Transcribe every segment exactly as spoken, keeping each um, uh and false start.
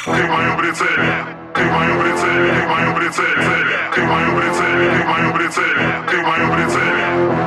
Ты в моем прицеле, ты в моем прицеле, ты в моем прицеле, ты в моем прицеле, ты в моем прицеле, ты в моем прицеле.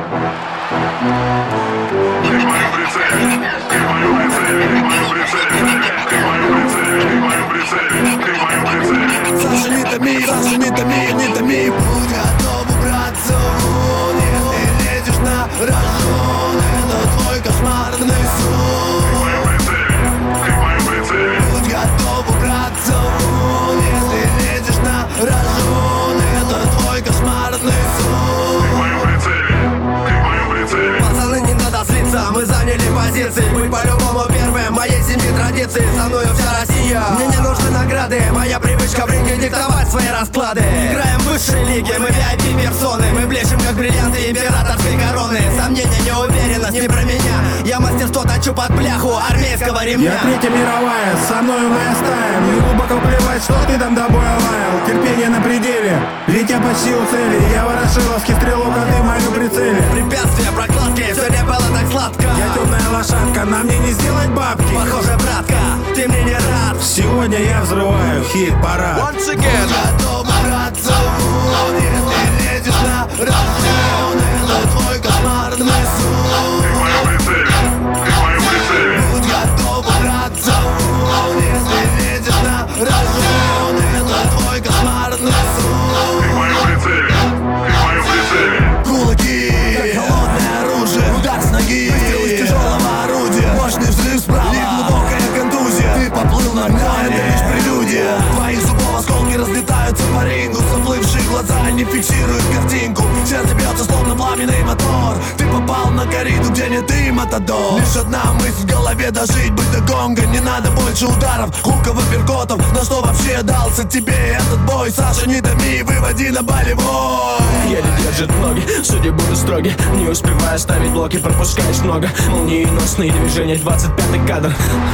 Ты в моем прицеле, ты в моем прицеле, ты в моем прицеле, ты в моем прицеле, ты в моем прицеле, ты в моем прицеле. Саша, не томи, Саша, не томи, не томи. Будь готов убраться вон, если лезешь на рожон. Это твой кошмарный сон. Ты в моем прицеле, ты в моем прицеле. Будь готов убраться вон, если лезешь на рожон. Это твой кошмарный сон. Ты в моем прицеле, ты в моем прицеле. Пацаны, не надо злиться, мы заняли позиции. Мы по-любому первые, моей семьи традиции. Со мною вся Россия, мне не нужны награды. Моя привычка в ринге диктовать свои расклады. Играем в высшей лиге, мы ви ай пи-персоны. Мы блещем как бриллианты императорской короны. Сомнения, неуверенность, не про меня. Я мастерство точу под бляху армейского ремня. Я третья мировая, со мною моя стая. Мне глубоко плевать, что ты там до боя лаял. Терпение на пределе, ведь я почти у цели. Я ворошиловский стрелок, а ты в моем прицеле. Препятствия, прокладки, все не было так сладко. Я темная лошадка, на мне не сделать бабки. Похоже, братка, ты мне не рад. Сегодня я взрываю хит-парад. Once again. Готов браться вон, если лезешь на рожон. Это твой кошмарный сон. Ты в моем прицеле, ты в моем прицеле. Будь готов браться вон, если лезешь на рожон. Это твой кошмарный сон. Ты в моем прицеле, ты в моем прицеле. Кулаки, как холодное оружие. Удар с ноги, выстрел из тяжелого орудия. Мощный взрыв справа и глубокая контузия. Ты поплыл на дно, это лишь прелюдия. Твоих зубов осколки разлетаются по рингу. Заплывшие глаза не фиксируют картинку. Сердце бьется словно пламенный мотор. Ты попал на кориду, где не ты, матадор. Лишь одна мысль в голове: дожить, быть до гонга. Не надо больше ударов, хуков и перготов. На что вообще дался тебе этот бой? Саша, не томи, выводи на болевой. Еле держит ноги, судьи будут строги. Не успевая ставить блоки, пропускаешь много. Молниеносные движения, двадцать пятый кадр.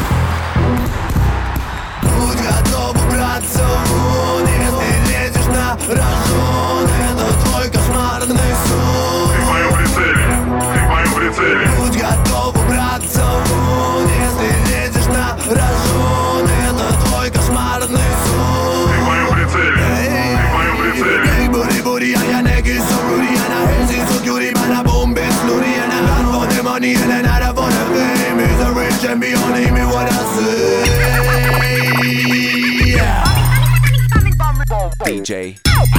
Будь готов убраться вон, если лезешь на рожон. Это твой кошмарный сон. Ты в моем прицеле, ты в моем прицеле. Будь готов убраться вон, если лезешь на рожон. Это твой кошмарный сон. Ты в моем прицеле, ты в моем прицеле. Ей, бури, бури, а я неги сурурияна. Эзи сукюри, бана бомбе снурияна. Gun for the money and another for the fame. He's a rich champion, hear me what I say. D J.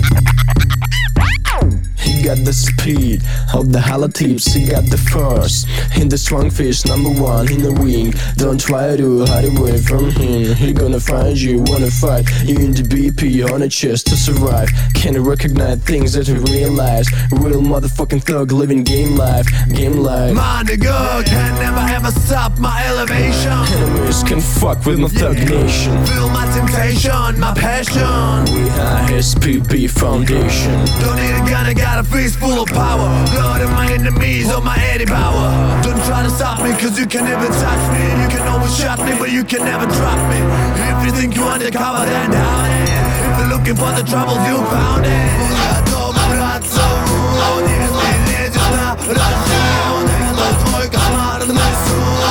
He got the speed of the halatips, he got the force. In the strong fish, number one in the ring. Don't try to hide away from him. He gonna find you, wanna fight. You in the B P on a chest to survive. Can you recognize things that you realize? Real motherfucking thug living game life, game life. My nigga can never ever stop my elevation. Enemies can fuck with my thug nation. Feel my temptation, my passion. We are S P B Foundation. Don't need a gun, I got a fist full of power. Blood of my enemies on my Eddie power. Don't try to stop me, cause you can never touch me. You can always shot me, but you can never drop me. If you think you undercover, then down it. If you're looking for the troubles, you found it. Готов браться вон, если лезешь на рожон. Это твой кошмарный сон.